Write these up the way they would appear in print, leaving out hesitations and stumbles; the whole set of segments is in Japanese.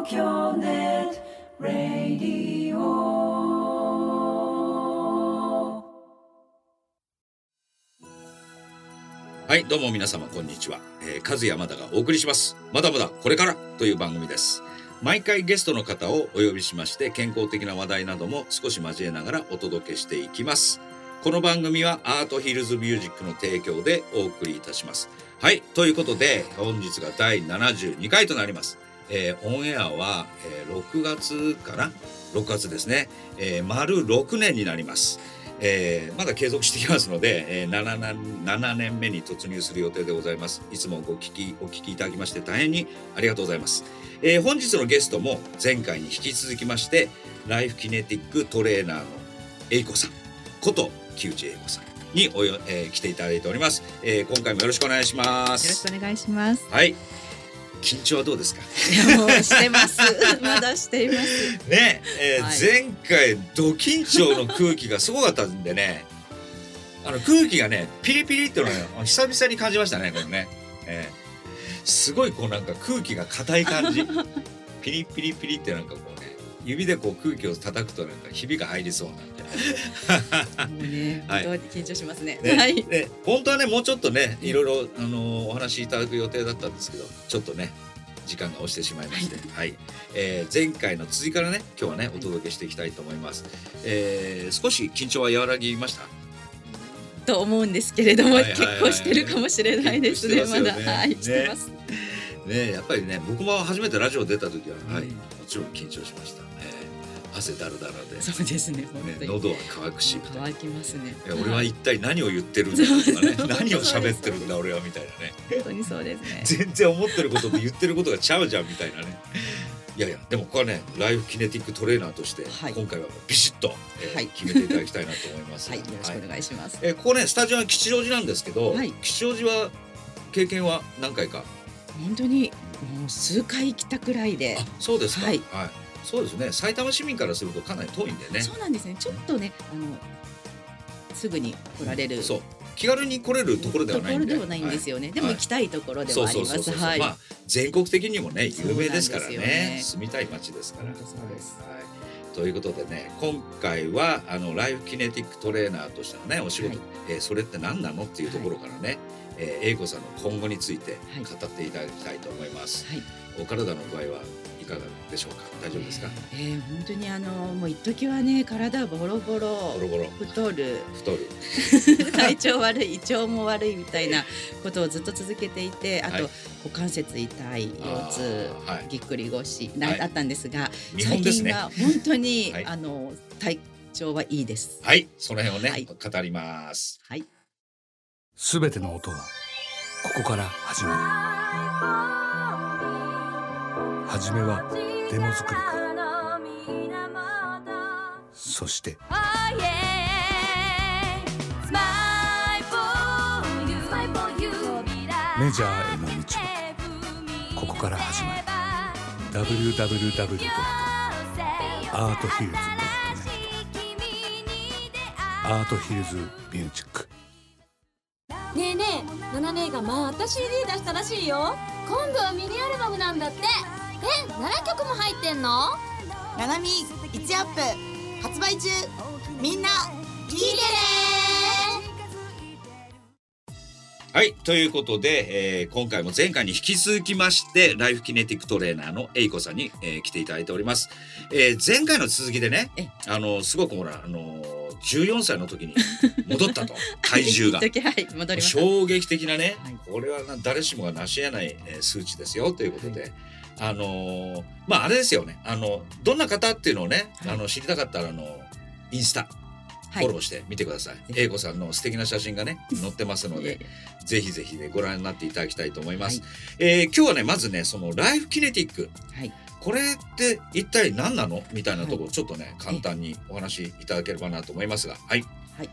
東京ネットラディオ。 はい、どうも皆様こんにちは。和山田がお送りします。まだまだこれからという番組です。毎回ゲストの方をお呼びしまして、健康的な話題なども少し交えながらお届けしていきます。この番組はアートヒルズミュージックの提供でお送りいたします。はい、ということで本日が第72回となります。オンエアは、6月かな、6月ですね、丸6年になります。まだ継続していきますので、7年目に突入する予定でございます。いつもお聞きいただきまして大変にありがとうございます。本日のゲストも前回に引き続きましてライフキネティックトレーナーの英子さんこと木内英子さんに来ていただいております。今回もよろしくお願いします。 よろしくお願いします。 はい、緊張はどうですか？ いやもうしてますまだしていますね、 はい、 前回ド緊張の空気がすごかったんでね空気がねピリピリっていうのを久々に感じましたね。これね、すごいこうなんか空気が硬い感じピリピリピリってなんかこうね指でこう空気を叩くとなんかひびが入りそうなんでもうね、 はい、 本当に緊張しますね。 はい、で本当はねもうちょっとねいろいろお話しいただく予定だったんですけど、ちょっとね時間が押してしまいまして、はい、前回の続きからね今日はねお届けしていきたいと思います。少し緊張は和らぎましたと思うんですけれども、結構してるかもしれないですね。まだはいしてますね。やっぱりね僕も初めてラジオ出た時は、はい、もちろん緊張しました。汗だらだらで、 そうですね、本当に喉は渇くし乾きますね。 俺は一体何を言ってるんだとかね何を喋ってるんだ俺はみたいなね本当にそうですね。 全然思ってることと言ってることがちゃうじゃんみたいなね。いやでもこれはねライフキネティックトレーナーとして、はい、今回はビシッと、決めていただきたいなと思います。 はい、よろしくお願いします。 ここねスタジオは吉祥寺なんですけど、 はい、 吉祥寺は経験は何回か？ 本当にもう数回来たくらいで。 あ、そうですか。 はい、 はい、そうですね。埼玉市民からするとかなり遠いんでね。 そうなんですね。ちょっとねすぐに来られる、 そう気軽に来れるところではないんで。 んですよね。でも行きたいところではあります。はい。 まあ全国的にもね有名ですからね。 住みたい街ですから。 そうです。 はい。ということでね今回はライフキネティックトレーナーとしてのねお仕事、それって何なのっていうところからね、英子さんの今後について語っていただきたいと思います。はい、お体の具合はいかがでしょうか？大丈夫ですか？ 本当にもう一時はね体ボロボロ太る体調悪い胃腸も悪いみたいなことをずっと続けていて、あと、股関節痛い腰痛、ぎっくり腰あったんですが、最近は本当に、体調はいいです。 はい、その辺をね、語ります。 はい。 すべての音はここから始まる。はじめはデモ作りから、そしてメジャーへの道はここから始まる。 www.arthillz.net アートヒルズミュージック。 ねえねえ、ナナ姉がまた CD 出したらしいよ。今度はミニアルバムなんだって。7曲も入ってんの？ ナナミ1アップ発売中。みんな聴いてね。 はい、ということで、今回も前回に引き続きましてライフキネティックトレーナーの英子さんに、来ていただいております。前回の続きでねすごくほら14歳の時に戻ったと体重が戻りました。 衝撃的なね、これは誰しもが成し得ない数値ですよということで、あれですよね、どんな方っていうのをね、知りたかったらインスタフォローしてみてください。英子さんの素敵な写真がね載ってますのでぜひぜひねご覧になっていただきたいと思います。今日はねまずねそのライフキネティック、これって一体何なのみたいなところをちょっとね簡単にお話しいただければなと思いますが、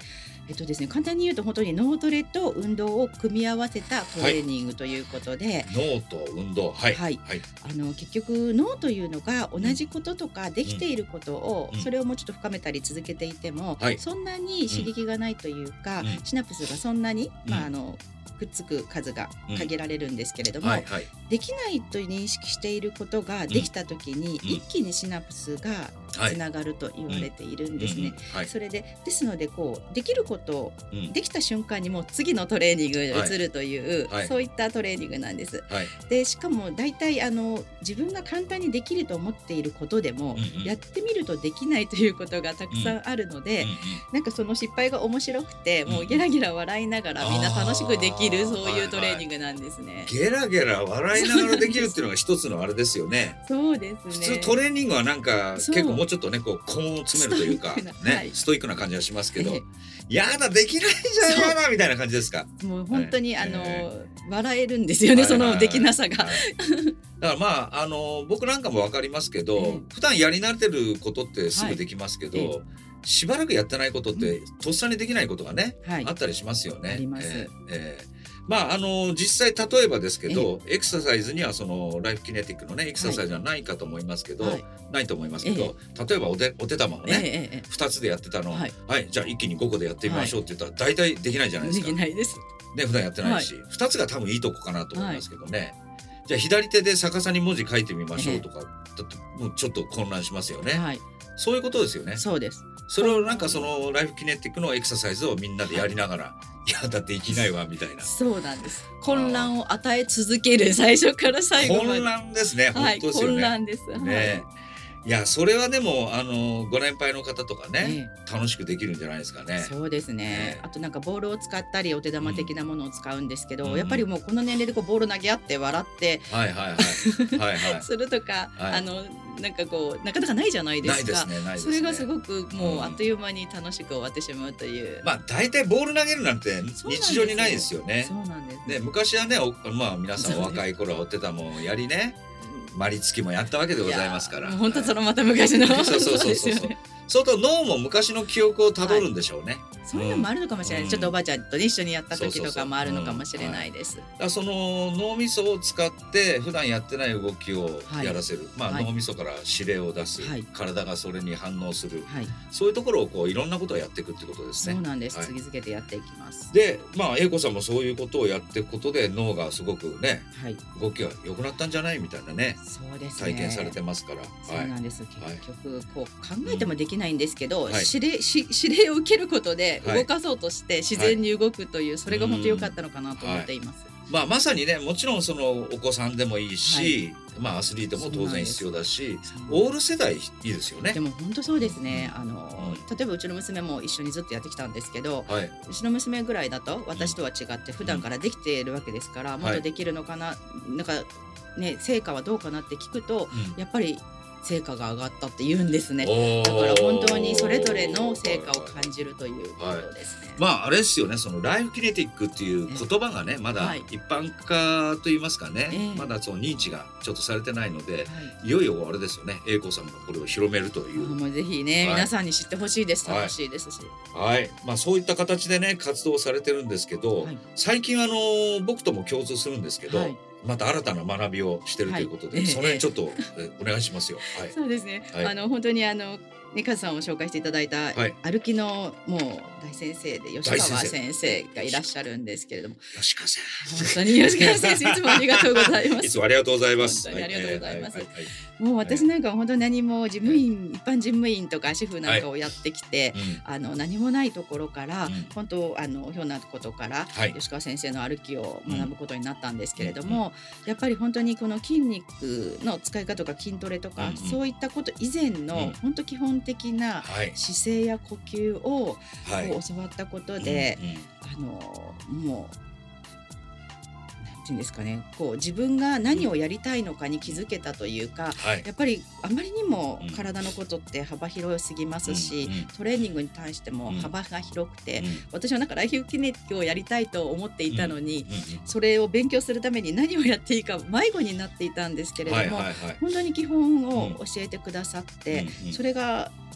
ですね、簡単に言うと本当に脳トレと運動を組み合わせたトレーニングということで、 脳と運動、はい、 はい、結局脳というのが同じこととかできていることを、それをもうちょっと深めたり続けていても、そんなに刺激がないというか、シナプスがそんなに、くっつく数が限られるんですけれども、できないと認識していることができた時に、一気にシナプスがつながると言われているんですね。それですのでできることを、できた瞬間にもう次のトレーニングに移るという、そういったトレーニングなんです。でしかも大体自分が簡単にできると思っていることでも、やってみるとできないということがたくさんあるので、なんかその失敗が面白くて、もうゲラゲラ笑いながらみんな楽しくできる、そういうトレーニングなんですね。 ゲラゲラ笑いながらできるっていうのが一つのあれですよね。 そうですね。 普通トレーニングはなんか結構もうちょっとね高音を詰めるというかストイックな感じはしますけど、やだできないじゃんやだみたいな感じですか。 もう本当に笑えるんですよね、そのできなさが。だから僕なんかも分かりますけど、普段やり慣れてることってすぐできますけど、しばらくやってないことってとっさにできないことがね、あったりしますよね。 あります。 実際例えばですけど、エクササイズにはそのライフキネティックのねエクササイズはないかと思いますけど、ないと思いますけど、例えばお手玉をね、2つでやってたのを、じゃあ一気に5個でやってみましょうって言ったら大体できないじゃないですか。 できないです。 ね、普段やってないし、2つが多分いいとこかなと思いますけどね。じゃあ左手で逆さに文字書いてみましょうとかだともうちょっと混乱しますよね。そういうことですよね。 そうです。 それをなんかそのライフキネティックのエクササイズをみんなでやりながら、いやだっていきないわみたいな。 そうなんです。混乱を与え続ける、最初から最後まで。 混乱ですね。本当ですよね。 混乱です。 ね。いやそれはでもご年配の方とかね、楽しくできるんじゃないですかね。 そうですね。あとなんかボールを使ったりお手玉的なものを使うんですけど、やっぱりもうこの年齢でボール投げ合って笑ってするとか、なんかなかなかないじゃないですか。それがすごくもうあっという間に楽しく終わってしまうという。 大体ボール投げるなんて日常にないですよね。 そうなんです。 ね、昔はね、皆さんお若い頃はお手玉をやりね、マリつきもやったわけでございますから。 本当そのまた昔の。 そう。そうと脳も昔の記憶をたどるんでしょうね。 そういうのもあるのかもしれない。ちょっとおばあちゃんと一緒にやった時とかもあるのかもしれないです。 その脳みそを使って普段やってない動きをやらせる。脳みそから指令を出す。体がそれに反応する。そういうところをいろんなことをやっていくってことですね。 そうなんです。次々とやっていきます。 で、英子さんもそういうことをやっていくことで脳がすごくね、動きが良くなったんじゃないみたいなね。 そうですね。 体験されてますから。 そうなんです。結局考えてもできないんですけど、指令を受けることで動かそうとして自然に動くという、それが本当良かったのかなと思っています。 まさにね、もちろんそのお子さんでもいいし、アスリートも当然必要だし、オール世代いいですよね。 でも本当そうですね。例えばうちの娘も一緒にずっとやってきたんですけど、うちの娘ぐらいだと私とは違って普段からできているわけですから、もっとできるのかな、なんかね、成果はどうかなって聞くと、やっぱり成果が上がったって言うんですね。だから本当にそれぞれの成果を感じるということですね。 あれですよね、そのライフキネティックっていう言葉がね、まだ一般化といいますかね、まだその認知がちょっとされてないので、いよいよあれですよね、英子さんもこれを広めるという。 もうぜひね、皆さんに知ってほしいです。楽しいですし。 そういった形でね活動されてるんですけど、最近僕とも共通するんですけど、また新たな学びをしてるということで、その辺ちょっとお願いしますよ。 そうですね。本当にカズさんを紹介していただいた歩きのもう大先生で吉川先生がいらっしゃるんですけれども、 吉川先生、本当に吉川先生いつもありがとうございます。 いつもありがとうございます。 本当にありがとうございます。もう私なんかは本当に何も事務員、一般事務員とか主婦なんかをやってきて、何もないところから本当ひょんなことから吉川先生の歩きを学ぶことになったんですけれども、やっぱり本当にこの筋肉の使い方とか筋トレとか、そういったこと以前の本当基本的な姿勢や呼吸を教わったことで、もうなんていうんですかね、自分が何をやりたいのかに気づけたというか、やっぱりあまりにも体のことって幅広すぎますし、トレーニングに対しても幅が広くて、私はなんかライフキネティックをやりたいと思っていたのに、それを勉強するために何をやっていいか迷子になっていたんですけれども、本当に基本を教えてくださって、それが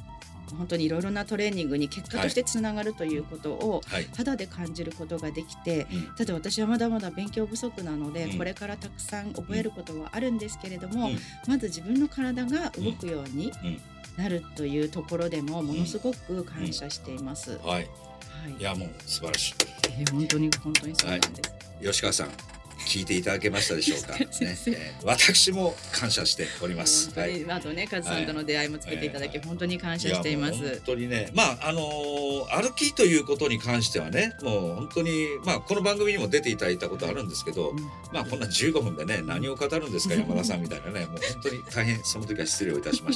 本当にいろいろなトレーニングに結果としてつながるということをはい肌で感じることができて、 うんただ私はまだまだ勉強不足なので、 うんこれからたくさん覚えることはあるんですけれども、 うんまず自分の体が動くようにうんなるというところでもものすごく感謝しています。 はい、 はいいやもう素晴らし本当にそうなんです。 い。吉川さん聞いていただけましたでしょうか、ね先生私も感謝しております。 本当に、あとねカズさんとの出会いもつけていただき、本当に感謝していまやもう本す。 当にね、歩きということに関してはね、もう本当にこの番組にも出ていただいたことあるんですけど、こんな15分でね何を語るんですか山田さんみたいなね、もう本当に大変その時は失礼をいたしま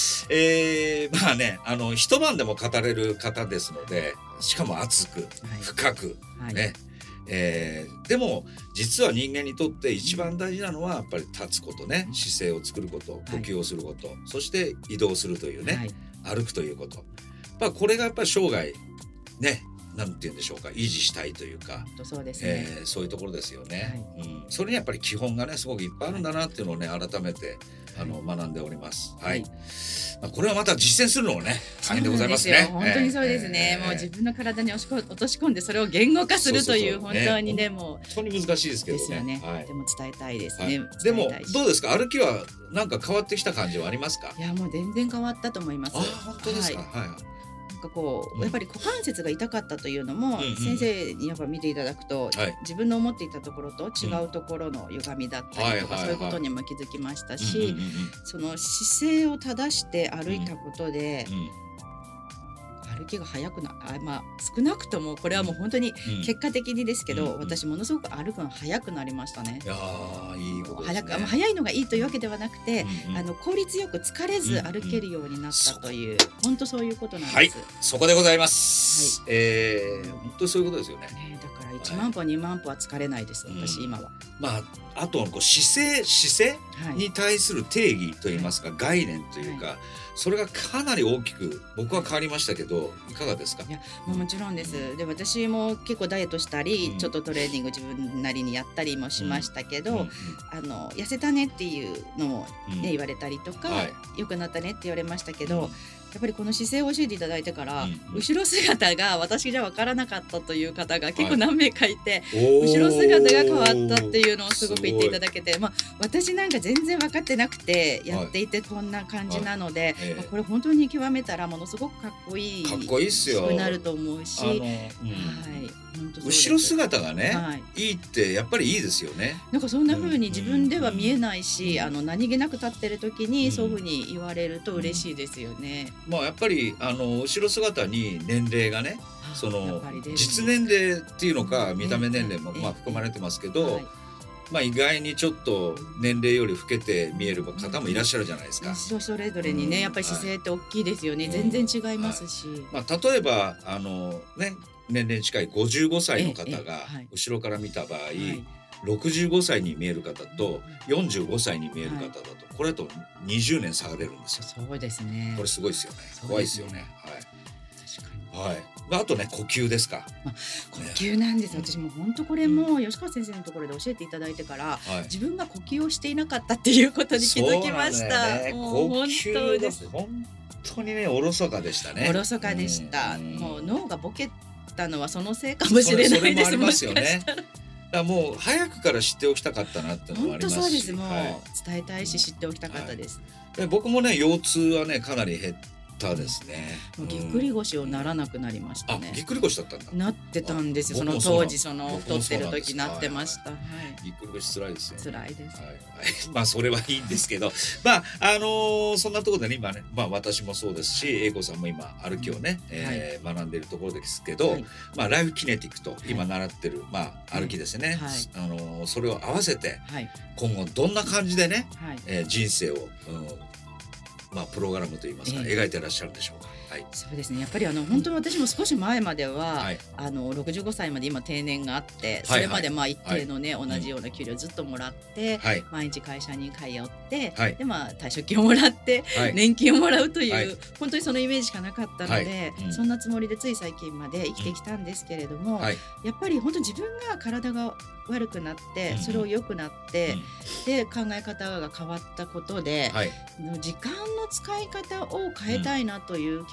した一晩でも語れる方ですので、しかも熱く深くはいね、でも実は人間にとって一番大事なのはやっぱり立つことね、姿勢を作ること、呼吸をすること、そして移動するというね、 はい歩くということ、これがやっぱり生涯ね、なんて言うんでしょうか、維持したいというか、 本当そうですね。 そういうところですよね、それにやっぱり基本がねすごくいっぱいあるんだなっていうのをね改めて学んでおります。はい、これはまた実践するのもね大変でございますね。 そうなんですよ本当にそうですね、もう自分の体に落とし込んでそれを言語化するというそう本当にねもう本当に難しいですけどですよね、 はいでも伝えたいですね、 はい、でも伝えたいしどうですか、歩きはなんか変わってきた感じはありますか？ いやもう全然変わったと思います。 本当ですか？ はいはいなんかこうやっぱり股関節が痛かったというのも、 うんうん先生にやっぱ見ていただくと、 はい自分の思っていたところと違うところの歪みだったりとか、 はいはいはいそういうことにも気づきましたし、 うんうんうんその姿勢を正して歩いたことで、 うん歩きが速く少なくともこれはもう本当にうん結果的にですけど、 うんうん私ものすごく歩くのが速くなりましたね。 いやーいいことですね。 速いのがいいというわけではなくて、 うんうん効率よく疲れず歩けるようになったという、本当そういうことなんです。 はい、そこでございます。本当にそういうことですよね。 ねだから1万歩2万歩は疲れないです、 うん私今は。 あとこう姿勢はいに対する定義といいますか、概念というか、それがかなり大きく僕は変わりましたけど、いかがですか？ いやもちろんです。で私も結構ダイエットしたり、 うんちょっとトレーニング自分なりにやったりもしましたけど、 うんうん痩せたねっていうのも、 うん言われたりとか、 はい良くなったねって言われましたけど、 うんやっぱりこの姿勢を教えていただいてから、 うん後ろ姿が私じゃ分からなかったという方が結構はい何名かいて、 おー後ろ姿が変わったっていうのをすごく言っていただけて、私なんか全然分かってなくてやっていてこんな感じなので、 はいこれ本当に極めたらものすごくかっこいいかっこいいっすよくなると思うし、はい、本当そうです後ろ姿がね、 はい、 いいってやっぱりいいですよね。 なんかそんな風に自分では見えないし、 うん何気なく立ってる時にそういう風に言われると嬉しいですよね。 やっぱり後ろ姿に年齢がね、そやのっぱり出る実年齢っていうのかうん見た目年齢もええ含まれてますけど、 はい意外にちょっと年齢より老けて見える方もいらっしゃるじゃないですか。 人それぞれにね、 うんやっぱり姿勢って大きいですよね、 はい全然違いますし、 例えば年齢近い55歳の方ええがはい後ろから見た場合、 はい 65歳に見える方と45歳に見える方だと、これだと20年差が出るんですよ。 そうですね。 これすごいですよね。 そうですね怖いですよね。 確かにはい。あとね、呼吸ですか。 呼吸なんです。私も本当これも吉川先生のところで教えていただいてから、 はい。 自分が呼吸をしていなかったっていうことに気づきましそうた。 なんだよねもう本呼吸当です。 が本当にね、おろそかでしたね。 おろそかでした。 うんもう脳がボケたのはそのせいかもしれないです。 それもありますよねもしかしたら。 だからもう早くから知っておきたかったなっていうのもあ本当りますし。 そうです。もう、 はい伝えたいし知っておきたかったです。 で僕もね、腰痛はねかなり減ったですね。 もうぎっくり腰をならなくなりましたね。 ぎっくり腰だったんだ。 なってたんですよ。その僕もそうなん当時その僕太ってるもそうなんです時なってました。はい。 ぎっくり腰辛いですよ。 辛いです。 はい、それはいいんですけどそんなところでね今ね、私もそうですし、英子さんも今歩きをね、学んでいるところですけど、 はいライフキネティクと今習ってる、歩きですね、 はいそれを合わせてはい今後どんな感じでね、 はい。 人生を、プログラムといいますか、描いてらっしゃるんでしょうか。はい、 そうですね。やっぱり本当に私も少し前までは、 はい 65歳まで今定年があって、そはいれまで一定のね、 い同じような給料ずっともらって、 はい毎日会社に通って、 はいで退職金をもらって、 はい年金をもらうという、 はい本当にそのイメージしかなかったので、 はいうんそんなつもりでつい最近まで生きてきたんですけれども、 はいやっぱり本当自分が体が悪くなって、 うんそれを良くなって、 うんで考え方が変わったことで、 はい時間の使い方を変えたいなという気持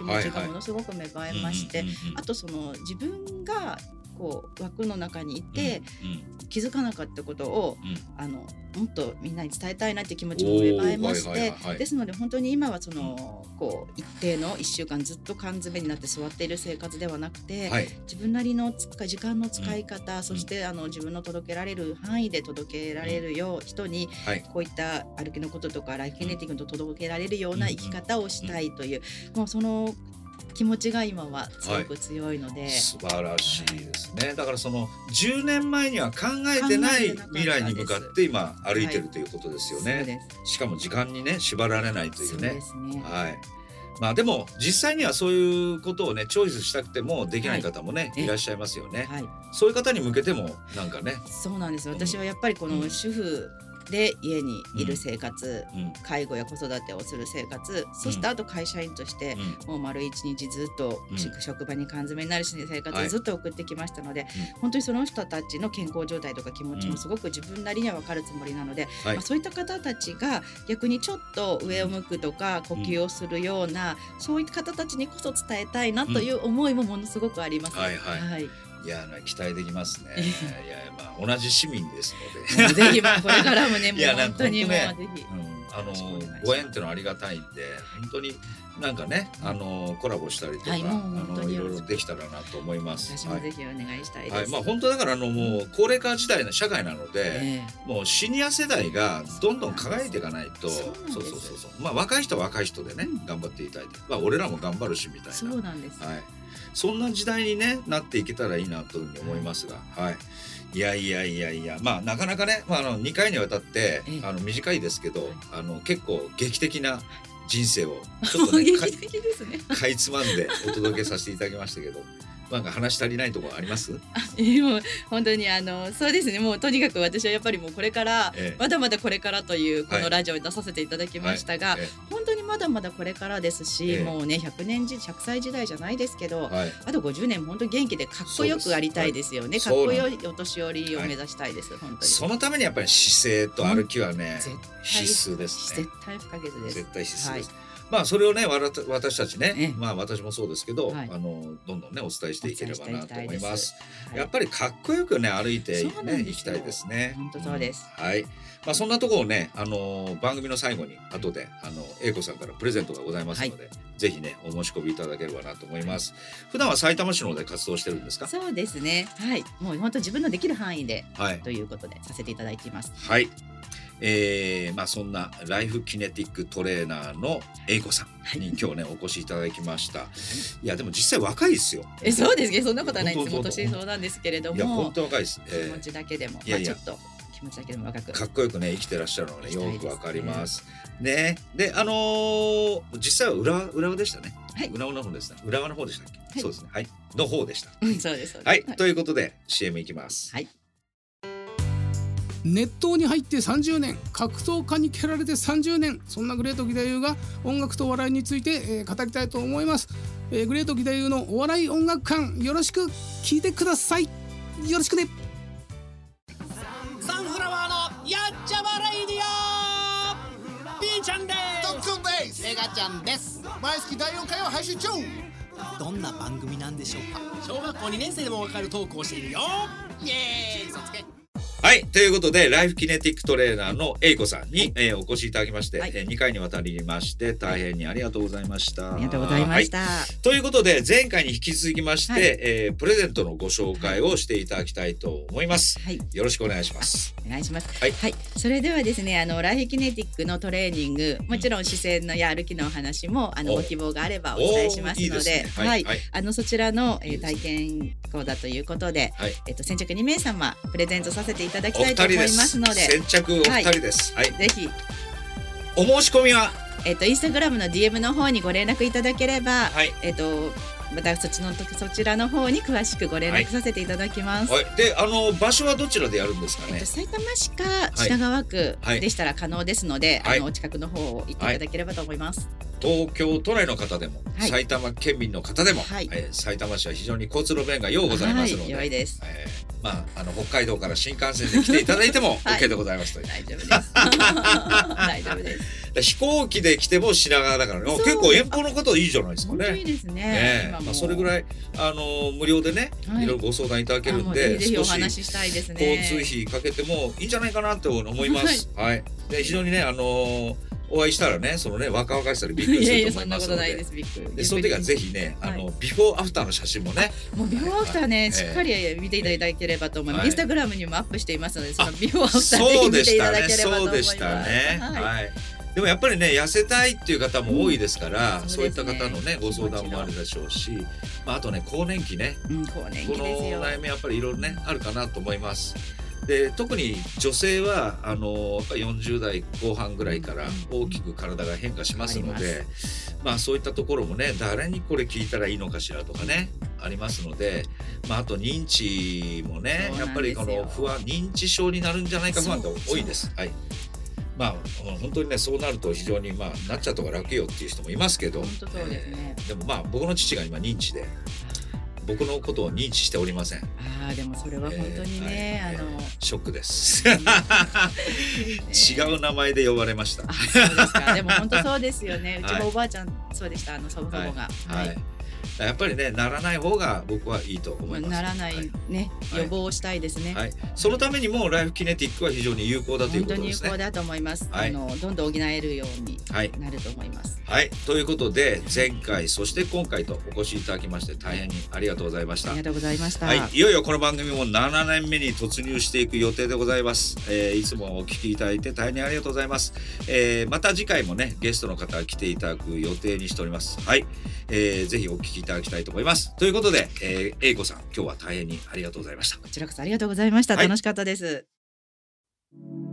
ちがものすごく芽生えまして、あとその自分がこう枠の中にいて、気づかなかったことを、もっとみんなに伝えたいなっていう気持ちも芽生えまして、ですので本当に今はそのこう一定の1週間ずっと缶詰になって座っている生活ではなくて、自分なりの時間の使い方、そして自分の届けられる範囲で届けられるよう人に、こういった歩きのこととかライフキネティックと届けられるような生き方をしたいという、もうその気持ちが今はすごく強いので、 素晴らしいですね。だからその10年前には考えてない未来に向かって今歩いてるということですよね。しかも時間にね縛られないというね。そうですね。まあでも実際にはそういうことをねチョイスしたくてもできない方もね、いらっしゃいますよね。そういう方に向けてもなんかね。 そうなんですよ。私はやっぱりこの主婦で家にいる生活、介護や子育てをする生活、そしてあと会社員として、もう丸一日ずっと、職場に缶詰になるし、生活をずっと送ってきましたので、本当にその人たちの健康状態とか気持ちもすごく自分なりには分かるつもりなので、そういった方たちが逆にちょっと上を向くとか呼吸をするような、そういった方たちにこそ伝えたいなという思いもものすごくあります。 いや期待できますね。いやまあ同じ市民ですのでぜひこれからもねもう本当にもうぜひご縁っていうのはありがたいんで、本当になんかねコラボしたりとか、いろいろできたらなと思います。 私もぜひお願いしたいです。 まあ本当だからもう高齢化時代の社会なので、もうシニア世代がどんどん輝いていかないと、まあ若い人は若い人でね頑張っていただいて、まあ俺らも頑張るしみたいな。 そうなんです。 そんな時代に、ね、なっていけたらいいなというふうに思いますが、いやまあなかなかね、2回にわたって短いですけど、結構劇的な人生をちょっとねかいつまんでお届けさせていただきましたけどなんか話足りないところあります？ もう本当にそうですね。もうとにかく私はやっぱりもうこれから、まだまだこれからというこのラジオに出させていただきましたが、本当にまだまだこれからですし、もうね100歳時代じゃないですけど、あと50年本当に元気でかっこよくありたいですよね。かっこよいお年寄りを目指したいです。本当にそのためにやっぱり姿勢と歩きはね必須ですね。 絶対不可欠です。 絶対必須です。まあそれをね私たちね、まあ私もそうですけど、どんどんねお伝えしていければなと思います。やっぱりかっこよくね歩いてね行きたいですね。 本当そうです。 まあそんなところをね番組の最後に後で英子さんからプレゼントがございますので、ぜひねお申し込みいただければなと思います。普段は埼玉市の方で活動してるんですか？ そうですね。もう本当自分のできる範囲で、ということでさせていただいています。 まあそんなライフキネティックトレーナーの英子さんに今日ねお越しいただきました。いやでも実際若いですよ。 そうですね。そんなことはないです。もう年そうなんですけれども。いや本当若いです。 気持ちだけでもちょっと気持ちだけでも若くかっこよくね生きてらっしゃるのねよくわかりますね。で実際は浦和でしたね。浦和の方ですね。浦和の方でしたっけ？そうですね。の方でした。 そうです。 ということで CM いきます。 熱湯に入って30年、格闘家に蹴られて30年、そんなグレート義太夫が音楽と笑いについて、語りたいと思います。グレート義太夫のお笑い音楽館、よろしく聞いてください。よろしくね。 サンフラワーのやっちゃまレイディオ、ピーちゃんです。 トッツンです。 エガちゃんです。 毎月第4回を配信中。 どんな番組なんでしょうか。小学校2年生でもわかるトークをしているよ。イエーイ、そつけ。 ということでライフキネティックトレーナーの英子さんに、お越しいただきまして、2回にわたりまして大変にありがとうございました。 ありがとうございました。 ということで前回に引き続きまして、プレゼントのご紹介をしていただきたいと思います。よろしくお願いします。 お願いします。それではですねライフキネティックのトレーニング、もちろん姿勢のや歩きのお話もご希望があればお伝えしますので、そちらの、体験講座ということで、先着2名様プレゼントさせていただきたいと思いますので、 先着お二人です。 ぜひお申し込みはインスタグラムの DM の方にご連絡いただければ、またそちらの方に詳しくご連絡させていただきます。 で場所はどちらでやるんですかね？ 埼玉市か品川区でしたら可能ですので、お近くの方を行っていただければと思います。 東京都内の方でも、埼玉県民の方でも、埼玉市は非常に交通の便がようございますので、 良いです。 北海道から新幹線で来ていただいても OK でございますという。 大丈夫です。大丈夫です。 飛行機で来ても品川だからね。結構遠方の方いいじゃないですかね。 本当いいですね。 まあ、それぐらい無料でね、いろいろご相談いただけるんで、 ぜひお話ししたいですね。 交通費かけてもいいんじゃないかなと思います。はい。で非常にねお会いしたらね、そのね若々しさでびっくりすると思いますので。でその時はぜひねビフォーアフターの写真もね。 もうビフォーアフターねしっかり見ていただければと思います。インスタグラムにもアップしていますので、そのビフォーアフターぜひ見ていただければと思います。 そうでしたね。はい。でもやっぱりね痩せたいっていう方も多いですから、そういった方のねご相談もあるでしょうし、あとね更年期ね、この悩みやっぱりいろいろねあるかなと思います。で特に女性はやっぱ40代後半ぐらいから大きく体が変化しますので、そういったところもね誰にこれ聞いたらいいのかしらとかねありますので、あと認知もねやっぱりこの不安、認知症になるんじゃないか不安が多いです。はい。本当にねそうなると非常になっちゃった方が楽よっていう人もいますけど、 本当そうですね。 でも僕の父が今認知で僕のことを認知しておりません。 でもそれは本当にね、 ショックです違う名前で呼ばれました。 そうですか。でも本当そうですよね。うちもおばあちゃんそうでした。祖父母が。 やっぱりねならない方が僕はいいと思います。 ならないね、予防をしたいですね。 そのためにもライフキネティックは非常に有効だということですね。 本当に有効だと思います。どんどん補えるようになると思います。 はい、ということで前回そして今回とお越しいただきまして大変にありがとうございました。 ありがとうございました。 いよいよこの番組も7年目に突入していく予定でございます。いつもお聞きいただいて大変にありがとうございます。また次回もねゲストの方が来ていただく予定にしております。はい、ぜひお聞きいただきたいと思います。ということで、英子さん今日は大変にありがとうございました。 こちらこそありがとうございました。楽しかったです。